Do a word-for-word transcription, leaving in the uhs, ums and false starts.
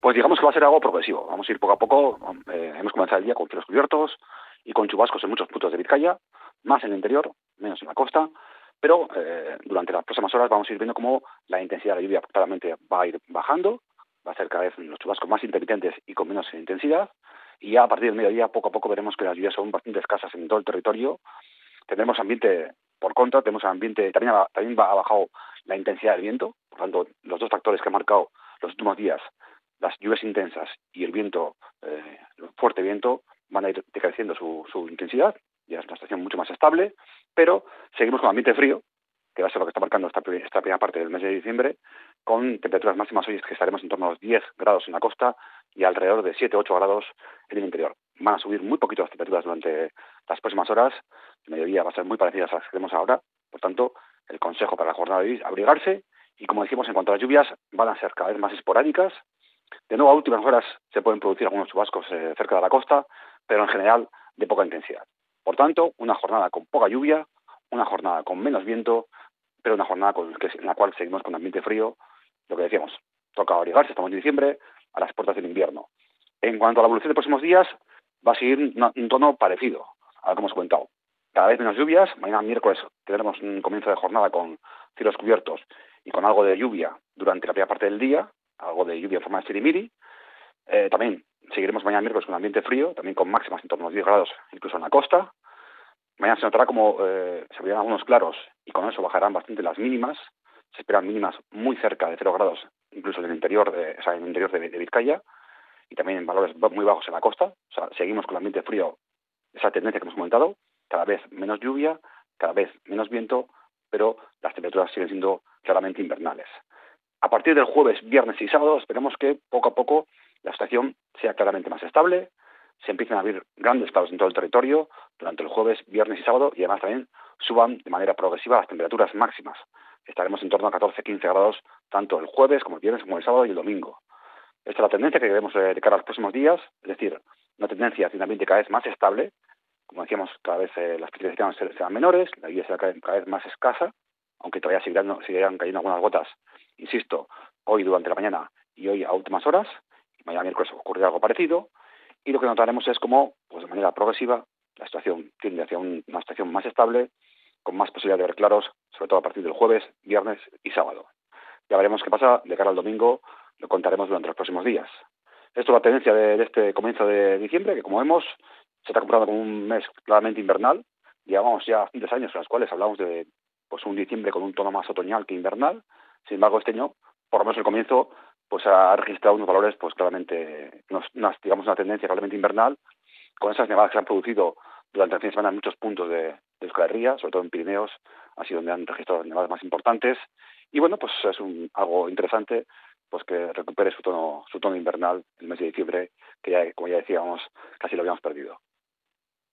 Pues digamos que va a ser algo progresivo. Vamos a ir poco a poco. Eh, hemos comenzado el día con cielos cubiertos y con chubascos en muchos puntos de Vizcaya, más en el interior, menos en la costa, pero eh, durante las próximas horas vamos a ir viendo cómo la intensidad de la lluvia claramente va a ir bajando, va a ser cada vez los chubascos más intermitentes y con menos intensidad, y ya a partir del mediodía poco a poco veremos que las lluvias son bastante escasas en todo el territorio. Tendremos ambiente por contra, tenemos ambiente, también ha, también va, ha bajado la intensidad del viento, por tanto los dos factores que han marcado los últimos días, las lluvias intensas y el viento, eh, el fuerte viento, van a ir decreciendo su, su intensidad, ya es una estación mucho más estable, pero seguimos con ambiente frío, que va a ser lo que está marcando esta, esta primera parte del mes de diciembre, con temperaturas máximas hoy que estaremos en torno a los diez grados en la costa y alrededor de siete u ocho grados en el interior. Van a subir muy poquito las temperaturas durante las próximas horas, el mediodía va a ser muy parecido a las que tenemos ahora, por tanto, el consejo para la jornada de hoy es abrigarse y, como decimos, en cuanto a las lluvias, van a ser cada vez más esporádicas. De nuevo, a últimas horas se pueden producir algunos chubascos eh, cerca de la costa, pero en general de poca intensidad. Por tanto, una jornada con poca lluvia, una jornada con menos viento, pero una jornada con, que, en la cual seguimos con ambiente frío. Lo que decíamos, toca abrigarse, estamos en diciembre, a las puertas del invierno. En cuanto a la evolución de próximos días, va a seguir una, un tono parecido a lo que hemos comentado. Cada vez menos lluvias. Mañana miércoles tendremos un comienzo de jornada con cielos cubiertos y con algo de lluvia durante la primera parte del día, algo de lluvia en forma de sirimiri. Eh, también seguiremos mañana miércoles con ambiente frío, también con máximas en torno a los diez grados, incluso en la costa. Mañana se notará como eh, se abrirán algunos claros y con eso bajarán bastante las mínimas. Se esperan mínimas muy cerca de cero grados, incluso en el interior de, o sea, en el interior de, de Vizcaya, y también en valores muy bajos en la costa. O sea, seguimos con el ambiente frío, esa tendencia que hemos comentado, cada vez menos lluvia, cada vez menos viento, pero las temperaturas siguen siendo claramente invernales. A partir del jueves, viernes y sábado esperemos que poco a poco la estación sea claramente más estable, se empiecen a abrir grandes claros en todo el territorio durante el jueves, viernes y sábado, y además también suban de manera progresiva las temperaturas máximas. Estaremos en torno a catorce a quince grados tanto el jueves como el viernes como el sábado y el domingo. Esta es la tendencia que debemos de cara a los próximos días, es decir, una tendencia hacia un ambiente cada vez más estable. Como decíamos, cada vez eh, las precipitaciones serán menores, la lluvia será cada, cada vez más escasa, aunque todavía seguirán, seguirán cayendo algunas gotas, insisto, hoy durante la mañana y hoy a últimas horas. Mañana miércoles ocurrirá algo parecido, y lo que notaremos es cómo, pues de manera progresiva, la situación tiende hacia un, una situación más estable, con más posibilidad de ver claros, sobre todo a partir del jueves, viernes y sábado. Ya veremos qué pasa de cara al domingo, lo contaremos durante los próximos días. Esto es la tendencia de, de este comienzo de diciembre, que como vemos, se está comportando como un mes claramente invernal. Llevamos ya bastantes años en los cuales hablamos de pues un diciembre con un tono más otoñal que invernal. Sin embargo, este año, por lo menos el comienzo, pues ha registrado unos valores pues claramente, unos, unas, digamos una tendencia claramente invernal, con esas nevadas que se han producido durante el fin de semana en muchos puntos de, de Euskal Herria, sobre todo en Pirineos, ha sido donde han registrado nevadas más importantes. Y bueno, pues es un, algo interesante pues que recupere su tono, su tono invernal el mes de diciembre, que ya, como ya decíamos, casi lo habíamos perdido.